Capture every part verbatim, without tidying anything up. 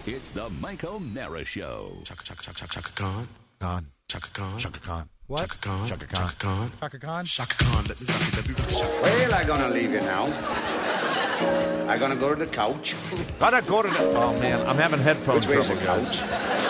It's the Mike O'Mara Show. Chaka Chaka Chaka Chaka Khan. Khan. Chaka Khan. Chaka Khan. What? Chaka Khan. Chaka Khan. Chaka Khan. Chaka Khan? Chaka Khan. Let me rock it, let me rock it, Chaka. Well, I'm gonna leave you now. I'm gonna go to the couch. Gotta go to the... Oh, man, I'm having headphone Which way's the trouble, guys. couch?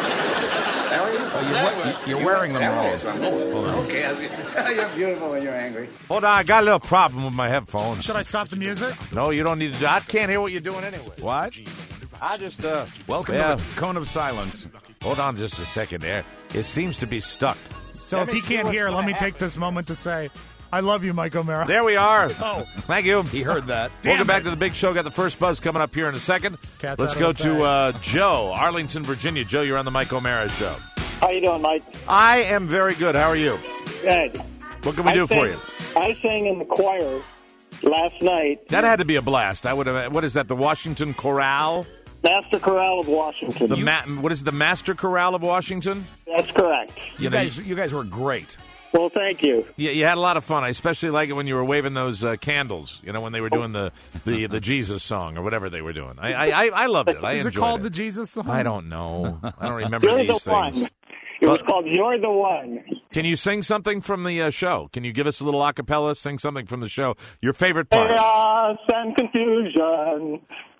How are you? Oh, you're, we- you're wearing them That wrong. way is where I'm going. Okay, I see. You're beautiful when you're angry. Hold on, I got a little problem with my headphones. Should I stop the music? No, you don't need to do I can't hear what you're doing anyway. What? I just, uh... Welcome yeah. to the cone of silence. Hold on just a second there. It seems to be stuck. So Let if me he see can't what's hear, gonna let me happen. take this moment to say, I love you, Mike O'Mara. There we are. Oh. Thank you. He heard that. Welcome Damn back it. to the big show. Got the first buzz coming up here in a second. Cat's Let's out go of the to uh, Joe, Arlington, Virginia. Joe, you're on the Mike O'Mara Show. How you doing, Mike? I am very good. How are you? Good. What can we I do sang, for you? I sang in the choir last night. That had to be a blast. I would have. What is that? The Washington Chorale? Master Chorale of Washington. The ma- What is it? The Master Chorale of Washington? That's correct. You, You know, guys, you guys were great. Well, thank you. Yeah, you had a lot of fun. I especially like it when you were waving those uh, candles. You know, when they were doing the, the, the Jesus song or whatever they were doing. I I, I, I loved it. I Is it enjoyed called it. the Jesus song? I don't know. I don't remember You're these the things. one. It was But- called You're the One. Can you sing something from the uh, show? Can you give us a little a cappella? Sing something from the show. Your favorite part. Chaos and confusion.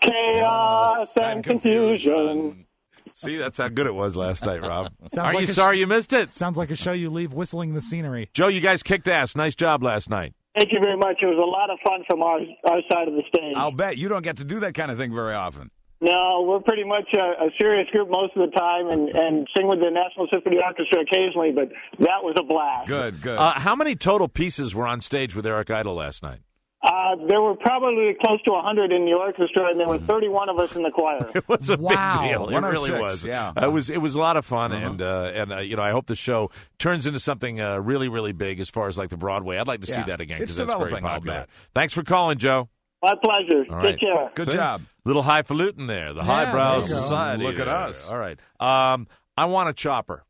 Chaos and confusion. See, that's how good it was last night, Rob. Sounds Are like you a sh- sorry you missed it? Sounds like a show you leave whistling the scenery. Joe, you guys kicked ass. Nice job last night. Thank you very much. It was a lot of fun from our our side of the stage. I'll bet you don't get to do that kind of thing very often. No, we're pretty much a, a serious group most of the time and, and sing with the National Symphony Orchestra occasionally, but that was a blast. Good, good. Uh, how many total pieces were on stage with Eric Idle last night? Uh, there were probably close to one hundred in the orchestra, and there were thirty-one of us in the choir. It was a Wow. big deal. It one oh really six, was. yeah. Uh, it was. It was a lot of fun, Uh-huh. and uh, and uh, you know, I hope the show turns into something uh, really, really big as far as like the Broadway. I'd like to see Yeah. that again It's because that's very developing, I'll popular. bet. Thanks for calling, Joe. My pleasure. All Take right. care. Good See? job. Little highfalutin there, the Yeah, highbrow there you go. society. Look at there. us. All right. Um, I want a chopper.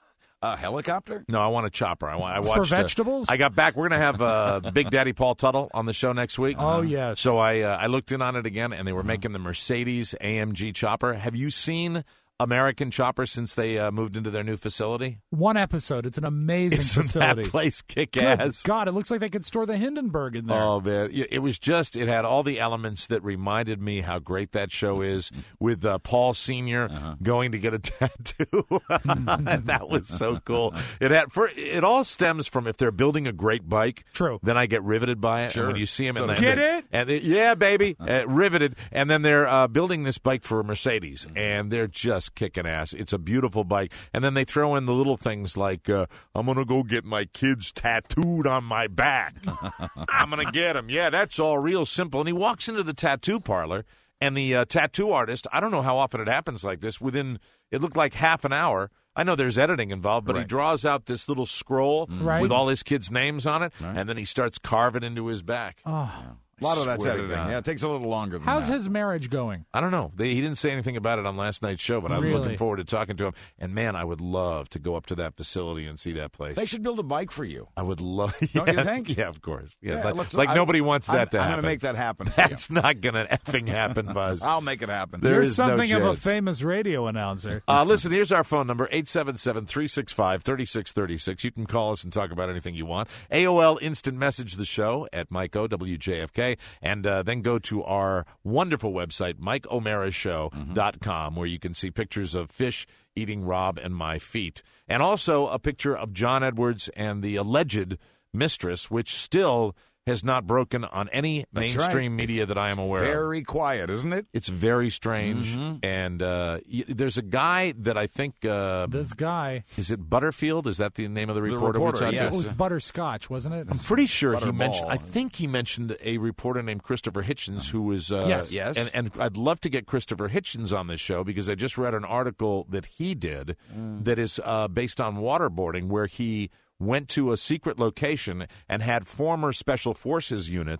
A helicopter? No, I want a chopper. I want. I For watched. uh, vegetables? I got back. We're gonna have uh, Big Daddy Paul Tuttle on the show next week. Oh, yes. So I uh, I looked in on it again, and they Uh-huh. were making the Mercedes A M G chopper. Have you seen American Chopper since they uh, moved into their new facility? One episode. It's an amazing Isn't facility. that place kick Good ass? God, it looks like they could store the Hindenburg in there. Oh man, it it was just it had all the elements that reminded me how great that show is with uh, Paul Senior Uh-huh. going to get a tattoo. And that was so cool. It had for it all stems from if they're building a great bike. True. Then I get riveted by it. Sure. And when you see them, So in the, Get and it? they- And they- yeah, baby, uh, riveted. And then they're uh, building this bike for a Mercedes, and they're just kicking ass. It's a beautiful bike. And then they throw in the little things like, uh, I'm going to go get my kids tattooed on my back. I'm going to get them. Yeah, that's all real simple. And he walks into the tattoo parlor, and the uh, tattoo artist, I don't know how often it happens like this, within, it looked like half an hour. I know there's editing involved, but he Right. draws out this little scroll Right. with all his kids' names on it, and then he starts carving into his back. Oh. A lot of that's Swear to editing. God. Yeah, it takes a little longer than How's that. his marriage going? I don't know. They, he didn't say anything about it on last night's show, but I'm Really? looking forward to talking to him. And man, I would love to go up to that facility and see that place. They should build a bike for you. I would love. Don't yeah, you think? Yeah, of course. Yeah, Yeah, like, let's- like I- nobody wants that I'm- to I'm happen. gonna make that happen for you. That's not going to effing happen, Buzz. I'll make it happen. There You're is no something of a chance. famous radio announcer. Uh, listen, here's our phone number, eight seven seven, three six five, three six three six. You can call us and talk about anything you want. A O L instant message the show at Mike O, W J F K, and uh, then go to our wonderful website, mike o'mara show dot com, where you can see pictures of fish eating Rob and my feet. And also a picture of John Edwards and the alleged mistress, which still has not broken on any That's mainstream right. media that I am aware of. Very quiet, isn't it? It's very strange, and uh, y- there's a guy that I think uh, This guy. is it Butterfield? Is that the name of the reporter? reporter, we're talking yes. It about? was butterscotch, wasn't it? I'm pretty sure he Butterball. mentioned. I think he mentioned a reporter named Christopher Hitchens, who was uh, Yes. Yes. and and I'd love to get Christopher Hitchens on this show because I just read an article that he did that is uh, based on waterboarding, where he went to a secret location and had former special forces units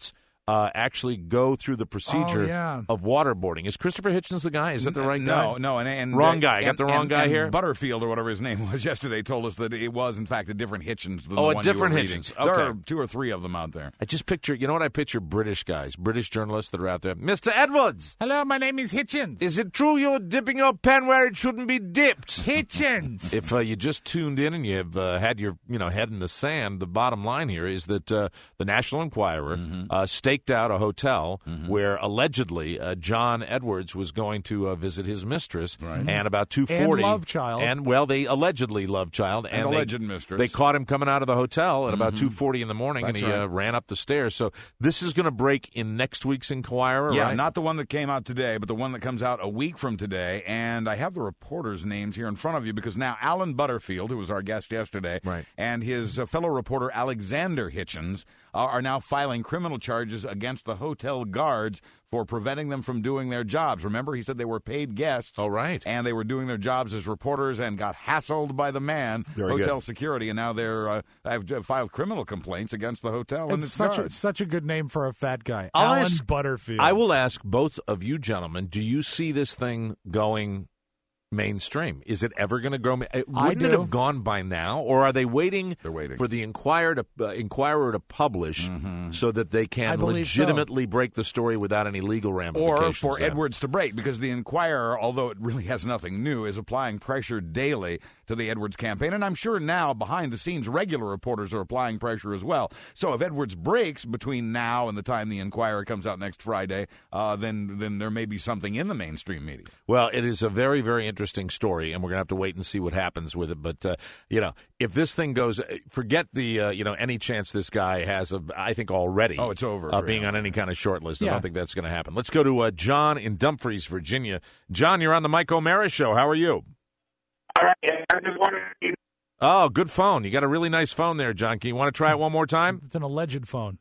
uh, actually go through the procedure Oh, yeah. of waterboarding. Is Christopher Hitchens the guy? Is that the right guy? No, no, and, and Wrong uh, guy. I got and- the wrong and- guy and here? Butterfield or whatever his name was yesterday told us that it was in fact a different Hitchens than Oh, the a one different you were reading. Hitchens. There Okay. are two or three of them out there. I just picture, you know what I picture? British guys, British journalists that are out there. Mister Edwards, Hello, my name is Hitchens. is it true you're dipping your pen where it shouldn't be dipped? Hitchens. If uh, you just tuned in and you've uh, had your you know head in the sand, the bottom line here is that uh, the National Enquirer Mm-hmm. uh, staked out a hotel where allegedly uh, John Edwards was going to uh, visit his mistress, and about two forty, And love child. and well, they allegedly love child, and, And they, alleged mistress. They caught him coming out of the hotel at about two forty in the morning, That's and he right. uh, ran up the stairs. So this is going to break in next week's Enquirer, Yeah, right? not the one that came out today, but the one that comes out a week from today. And I have the reporters' names here in front of you because now Alan Butterfield, who was our guest yesterday, Right. and his uh, fellow reporter Alexander Hitchens uh, are now filing criminal charges against the hotel guards for preventing them from doing their jobs. Remember, he said they were paid guests. Oh, right. And they were doing their jobs as reporters and got hassled by the man, Very hotel good. security, and now they're uh, have uh, filed criminal complaints against the hotel and It's its such a, guards. such a good name for a fat guy. I'll Alan ask- Butterfield. I will ask both of you gentlemen, do you see this thing going mainstream? Is it ever going to go? uh, Wouldn't it do. have gone by now, or are they waiting, They're waiting. for the Inquirer to uh, Inquirer to publish so that they I can believe so. legitimately break the story without any legal Or ramifications? for then? Edwards to break, because the Inquirer, although it really has nothing new, is applying pressure daily to the Edwards campaign. And I'm sure now, behind the scenes, regular reporters are applying pressure as well. So if Edwards breaks between now and the time the Inquirer comes out next Friday, uh, then then there may be something in the mainstream media. Well, it is a very, very interesting story, and we're going to have to wait and see what happens with it. But, uh, you know, if this thing goes, forget the, uh, you know, any chance this guy has of, I think already. Oh, it's over Uh, for being him. on any kind of short list. I Yeah. don't think that's going to happen. Let's go to uh, John in Dumfries, Virginia. John, you're on the Mike O'Mara Show. How are you? All right, I just wanted to Oh, good phone. You got a really nice phone there, John. Can you want to try it one more time? It's an alleged phone.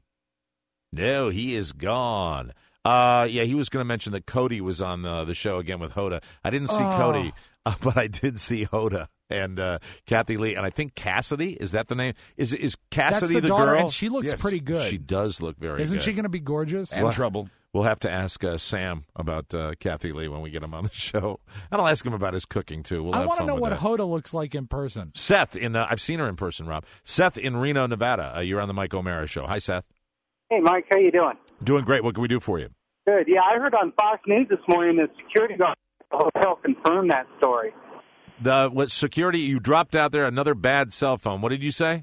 No, he is gone. Uh, yeah, he was going to mention that Cody was on uh, the show again with Hoda. I didn't see Oh. Cody, uh, but I did see Hoda and uh, Kathy Lee, and I think Cassidy. Is that the name? Is is Cassidy That's the, daughter, girl? and she looks Yes. pretty good. She does look very Isn't good. she going to be gorgeous? And trouble. We'll have to ask uh, Sam about uh, Kathy Lee when we get him on the show. And I'll ask him about his cooking, too. We'll I have want to fun know with what that. Hoda looks like in person. Seth, in uh, I've seen her in person, Rob. Seth in Reno, Nevada. Uh, you're on the Mike O'Mara Show. Hi, Seth. Hey, Mike, how you doing? Doing great. What can we do for you? Good. Yeah, I heard on Fox News this morning that security guard at the hotel confirmed that story. The what security? You dropped out there another bad cell phone. What did you say?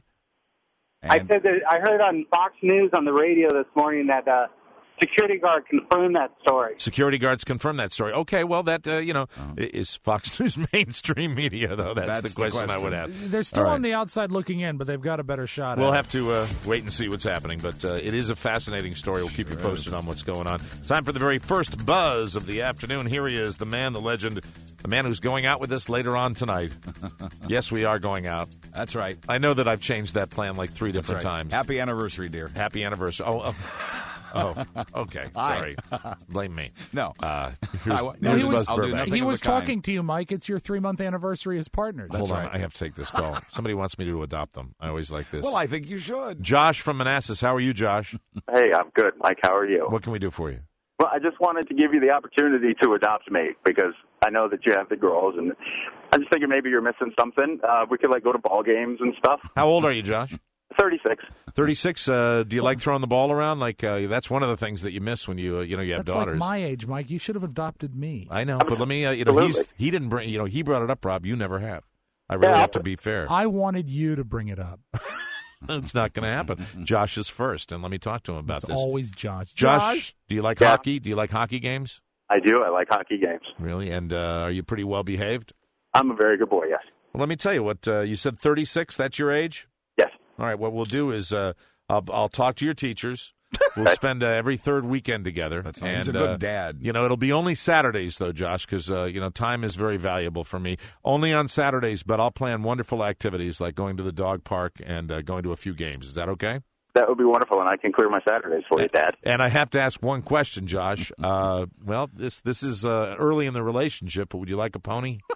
I And- said that I heard on Fox News on the radio this morning that uh, security guard confirmed that story. Security guards confirm that story. Okay, well, that uh, you know i- is Fox News mainstream media, though. That's, That's the, the question I question. would have. They're still All right. on the outside looking in, but they've got a better shot We'll at have to uh, wait and see what's happening, but uh, it is a fascinating story. We'll keep you posted on what's going on. Time for the very first buzz of the afternoon. Here he is, the man, the legend, the man who's going out with us later on tonight. Yes, we are going out. That's right. I know that I've changed that plan like three That's different right. times. Happy anniversary, dear. Happy anniversary. Oh, oh, oh okay. Sorry. Blame me. No. Uh, here's, I wa- No, here's he Buzz was- I'll do Burbank. nothing He of was the kind. talking to you, Mike. It's your three-month anniversary as partners. Hold on, right. I have to take this call. Somebody wants me to adopt them. I always like this. Well, I think you should. Josh from Manassas. How are you, Josh? Hey, I'm good. Mike, how are you? What can we do for you? Well, I just wanted to give you the opportunity to adopt me because I know that you have the girls, and I'm just thinking maybe you're missing something. Uh, we could, like, go to ball games and stuff. How old are you, Josh? thirty-six. thirty-six. Uh, do you like throwing the ball around? Like uh, that's one of the things that you miss when you uh, you know you have That's daughters. like my age, Mike. You should have adopted me. I know, but let me. Uh, you know, he's Absolutely. he didn't bring. You know, he brought it up, Rob. You never have. I really Yeah. have to be fair. I wanted you to bring it up. It's not going to happen. Josh is first, and let me talk to him about It's this. always Josh. Josh, do you like Yeah. hockey? Do you like hockey games? I do. I like hockey games. Really? And uh, are you pretty well behaved? I'm a very good boy, yes. Well, let me tell you what uh, you said. thirty-six. That's your age. Yes. All right. What we'll do is uh, I'll, I'll talk to your teachers. We'll spend uh, every third weekend together. That's and, he's a good uh, dad. You know, it'll be only Saturdays, though, Josh, because, uh, you know, time is very valuable for me. Only on Saturdays, but I'll plan wonderful activities like going to the dog park and uh, going to a few games. Is that okay? That would be wonderful, and I can clear my Saturdays for you, Dad. And I have to ask one question, Josh. Uh, well, this this is uh, early in the relationship, but would you like a pony?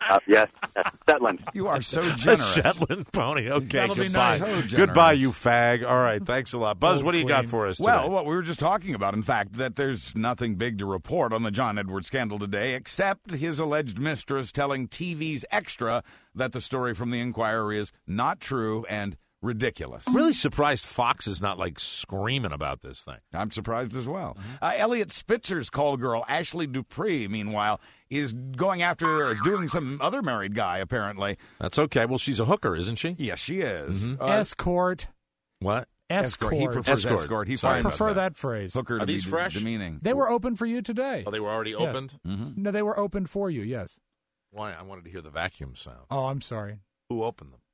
Uh, yes, that's Shetland. You are so A generous. Shetland pony. Okay, That'll be goodbye. nice. So generous. Goodbye, you fag. All right, thanks a lot. Buzz, Oh, what do you got Queen. for us today? Well, what we were just talking about, in fact, that there's nothing big to report on the John Edwards scandal today, except his alleged mistress telling T V's Extra that the story from the Inquirer is not true and ridiculous. I'm really surprised Fox is not like screaming about this thing. I'm surprised as well. Uh, Elliot Spitzer's call girl, Ashley Dupree, meanwhile, is going after, is doing some other married guy, apparently. That's okay. Well, she's a hooker, isn't she? Yes, she is. Mm-hmm. Uh, Escort. What? Escort. He prefers escort. Escort. He Sorry I finds prefer that phrase. hooker to Are these be fresh? demeaning. They were open for you today. Oh, they were already Yes. opened? Mm-hmm. No, they were open for you, yes. Why? I wanted to hear the vacuum sound. Oh, I'm sorry. Who opened them?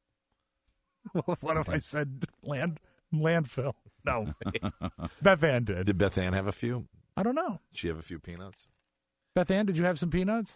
What if I said land landfill? No. Beth Ann did. Did Beth Ann have a few? I don't know. Did she have a few peanuts? Beth Ann, did you have some peanuts?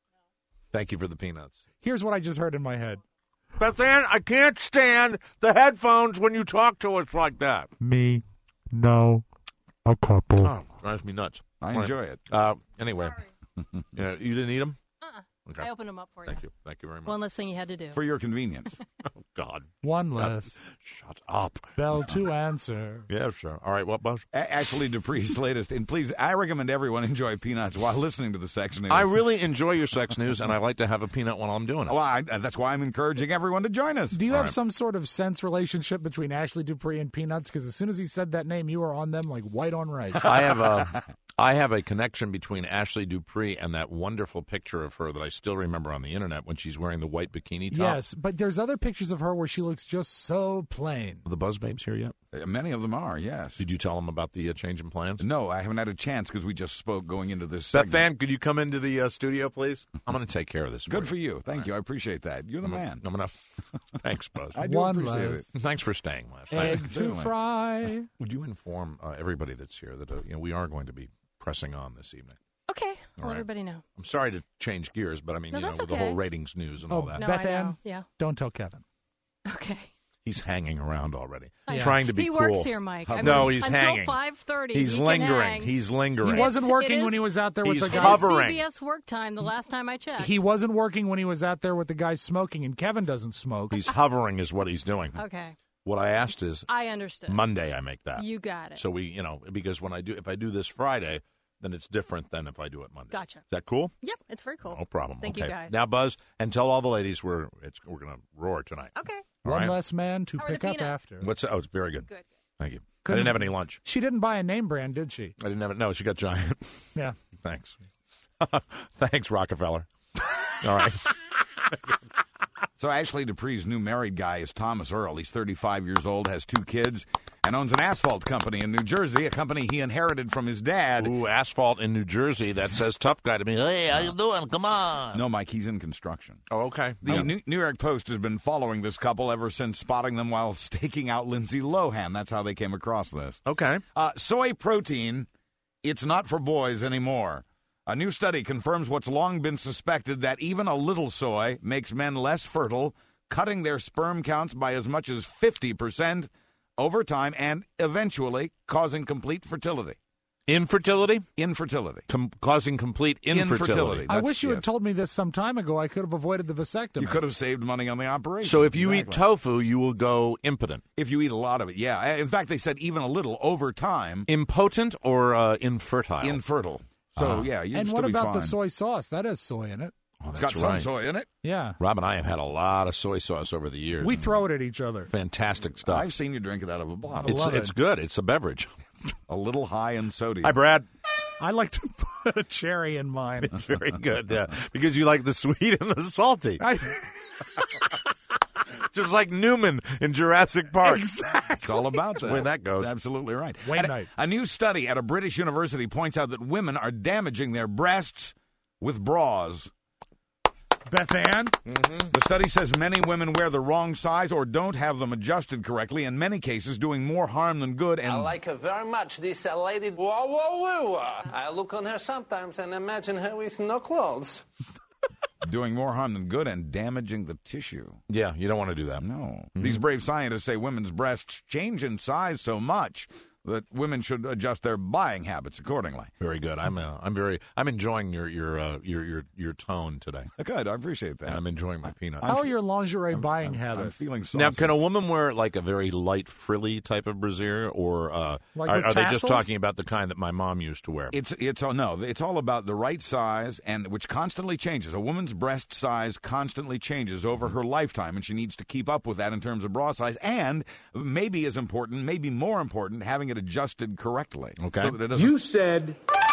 Thank you for the peanuts. Here's what I just heard in my head. Beth Ann, I can't stand the headphones when you talk to us like that. Me, no, a couple. Oh, drives me nuts. I All right. enjoy it. Uh, anyway, yeah, you didn't eat them? Uh-uh. Okay. I opened them up for you. Thank you. Thank you very much. One less thing you had to do. For your convenience. Oh, God. One Uh, less. Shut up. Bell to answer. Yeah, sure. All right, what, Buzz? A- Ashley Dupree's latest. And please, I recommend everyone enjoy peanuts while listening to the sex news. I really enjoy your sex news, and I like to have a peanut while I'm doing it. Well, I, that's why I'm encouraging everyone to join us. Do you All have right. some sort of sense relationship between Ashley Dupree and Peanuts? Because as soon as he said that name, you were on them like white on rice. I have a, I have a connection between Ashley Dupree and that wonderful picture of her that I still remember on the internet when she's wearing the white bikini top. Yes, but there's other pictures of her where she looks just so plain. Are the Buzz Babes here yet? Uh, Many of them are, yes. Did you tell them about the uh, change in plans? No, I haven't had a chance because we just spoke going into this Beth segment. Ann, could you come into the uh, studio, please? I'm going to take care of this. Good for you. Thank All you. I appreciate that. You're the I'm man. Gonna, I'm gonna. Thanks, Buzz. I do One appreciate less. it. Thanks for staying last night. Egg to Certainly. fry. Would you inform uh, everybody that's here that uh, you know we are going to be pressing on this evening? Okay. I'll All let right. everybody know. I'm sorry to change gears, but I mean, No, you know, that's with the okay. whole ratings news and Oh, all that. No, Beth I Ann? know. Yeah. Don't tell Kevin. Okay. He's hanging around already, I know. trying to be he cool. works here, Mike. I No, mean, he's until hanging. five thirty. He's he can lingering. hang. He's lingering. He wasn't It's- working it when is- he was out there with He's the It guy. is hovering. C B S work time the last time I checked. He wasn't working when he was out there with the guy smoking, and Kevin doesn't smoke. He's hovering, is what he's doing. Okay. What I asked is I understood. Monday. I make that. You got it. So we, you know, because when I do, if I do this Friday, then it's different than if I do it Monday. Gotcha. Is that cool? Yep, it's very cool. No problem. Thank okay. you, guys. Now, Buzz, and tell all the ladies we're it's we're gonna roar tonight. Okay. All One right? less man to How are the pick up peanuts? after. What's oh, it's very good. Good. Thank you. I Couldn't- didn't have any lunch. She didn't buy a name brand, did she? I didn't have it. No, she got giant. Yeah. Thanks. Thanks, Rockefeller. All right. So Ashley Dupree's new married guy is Thomas Earl. He's thirty-five years old, has two kids, and owns an asphalt company in New Jersey, a company he inherited from his dad. Ooh, asphalt in New Jersey. That says tough guy to me. Hey, how you doing? Come on. No, Mike, he's in construction. Oh, okay. The No. New, New York Post has been following this couple ever since spotting them while staking out Lindsay Lohan. That's how they came across this. Okay. Uh, soy protein, it's not for boys anymore. A new study confirms what's long been suspected, that even a little soy makes men less fertile, cutting their sperm counts by as much as fifty percent over time and eventually causing complete fertility. Infertility? Infertility. Com- causing complete infertility. Infertility. I That's- wish you yes. had told me this some time ago. I could have avoided the vasectomy. You could have saved money on the operation. So if you eat Exactly. tofu, you will go impotent. If you eat a lot of it, yeah. In fact, they said even a little over time, Impotent or uh, infertile? infertile. So, Uh-huh. yeah, you'd And still what be about the fine. soy sauce? That has soy in it. Oh, It's that's got some right. soy in it. Yeah. Rob and I have had a lot of soy sauce over the years. We throw it at each other. Fantastic stuff. I've seen you drink it out of a bottle. it's love it's it. good. It's a beverage. a little high in sodium. Hi, Brad. I like to put a cherry in mine. It's very good. Yeah, because you like the sweet and the salty, I, just like Newman in Jurassic Park. It's all about that. Where that goes. That's absolutely right. Wayne And Knight. A, a new study at a British university points out that women are damaging their breasts with bras. Beth Ann? The study says many women wear the wrong size or don't have them adjusted correctly, in many cases doing more harm than good. And I like her very much. This uh, lady, whoa, whoa, whoa. uh, I look on her sometimes and imagine her with no clothes. doing more harm than good and damaging the tissue. Yeah, you don't want to do that. No. These brave scientists say women's breasts change in size so much that women should adjust their buying habits accordingly. Very good. I'm uh, I'm very I'm enjoying your your uh, your your your tone today. Good. I appreciate that. And I'm enjoying my peanuts. How are your lingerie buying I'm, habits? I'm feeling saucy. Now, can a woman wear like a very light frilly type of brassiere, or uh, Like are, with are they just tassels? talking about the kind that my mom used to wear? It's it's all no. It's all about the right size, and which constantly changes. A woman's breast size constantly changes over her lifetime, and she needs to keep up with that in terms of bra size. And maybe as important, maybe more important, having it adjusted correctly. Okay. So that it doesn't. You said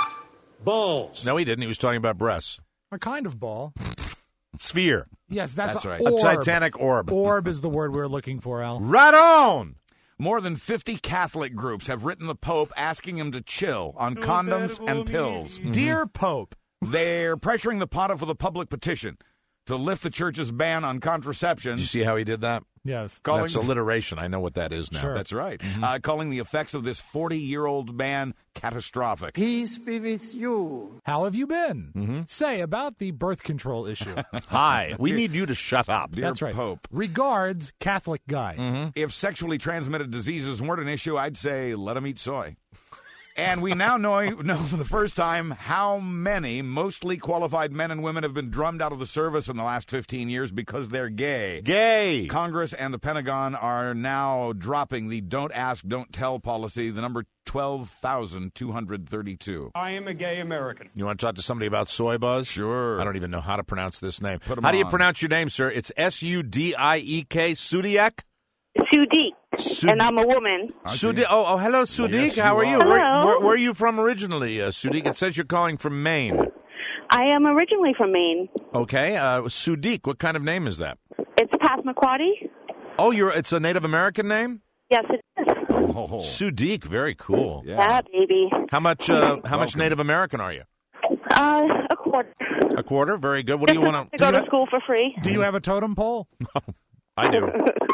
balls. No, he didn't. He was talking about breasts. A kind of ball. Sphere. Yes, that's, That's a right. A orb. Titanic orb. Orb is the word we're looking for, Al. Right on. More than fifty Catholic groups have written the Pope asking him to chill on condoms and pills. Dear Pope. They're pressuring the Pontiff with a public petition to lift the church's ban on contraception. Did you see how he did that? Yes. Calling That's alliteration. I know what that is now. Sure. That's right. Uh, calling the effects of this forty-year-old ban catastrophic. Peace be with you. How have you been? Mm-hmm. Say about the birth control issue. Hi. We need you to shut up. Dear That's right. Pope. Regards, Catholic guy. Mm-hmm. If sexually transmitted diseases weren't an issue, I'd say let them eat soy. And we now know, know for the first time how many mostly qualified men and women have been drummed out of the service in the last fifteen years because they're gay. Gay. Congress and the Pentagon are now dropping the don't ask, don't tell policy, the number twelve thousand two hundred thirty-two. I am a gay American. You want to talk to somebody about soy buzz? Sure. I don't even know how to pronounce this name. Put 'em How do you on. pronounce your name, sir? It's S U D I E K, Sudiak? Sudik, Sud- and I'm a woman. Sudi- oh, oh, hello, Sudik. Yes, How you are you? are. Where, Hello. where, where are you from originally, uh, Sudik? It says you're calling from Maine. I am originally from Maine. Okay. Uh, Sudik, what kind of name is that? It's Passamaquoddy. Oh, you're. It's a Native American name? Yes, it is. Oh, Sudik, very cool. yeah. Yeah, baby. How much uh, How much Welcome. Native American are you? Uh, a quarter. A quarter? Very good. What do you want to go to school for free. Do you have a totem pole? I do.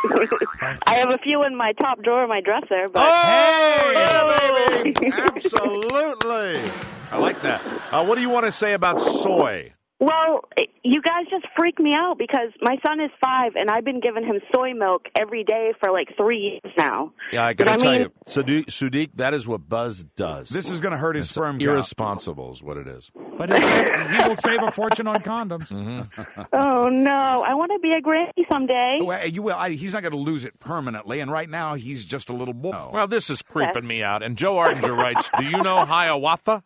I have a few in my top drawer of my dresser, but Oh, yeah, Oh. baby. Absolutely. I like that. Uh, what do you want to say about soy? well, you guys just freak me out because my son is five, and I've been giving him soy milk every day for like three years now. Yeah, I got to I tell mean- you, Sudik, Sudik, that is what Buzz does. This is going to hurt his It's sperm count. irresponsible is what it is. But he'll save, he will save a fortune on condoms. Mm-hmm. Oh no, I want to be a granny someday. Well, you will. I, he's not going to lose it permanently, and right now he's just a little boy. Well, this is creeping me out. And Joe Ardinger writes, do you know Hiawatha?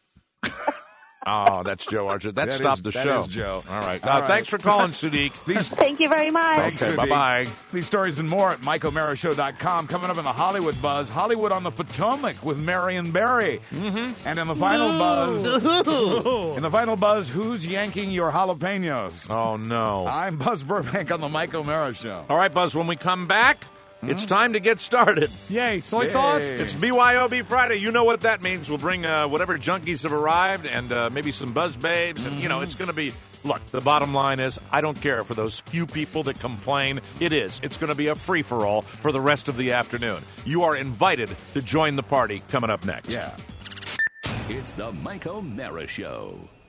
Oh, that's Joe Archer. That, That stopped is- the that show. is Joe. All right. All Uh, right. Thanks for calling, Sudik. These, Thank you very much. Thanks, Okay, Sudeep. bye-bye. These stories and more at Mike O'Mara Show dot com. Coming up in the Hollywood Buzz, Hollywood on the Potomac with Marion Barry. Mm-hmm. And in the final buzz, in the final buzz, who's yanking your jalapenos? Oh, no. I'm Buzz Burbank on the Mike O'Mara Show. All right, Buzz, when we come back, it's time to get started. Yay, soy Yay. sauce. It's B Y O B Friday. You know what that means. We'll bring uh, whatever junkies have arrived and uh, maybe some Buzz Babes. And, you know, it's going to be, look, the bottom line is I don't care for those few people that complain. It is. It's going to be a free-for-all for the rest of the afternoon. You are invited to join the party coming up next. Yeah. It's the Mike O'Mara Show.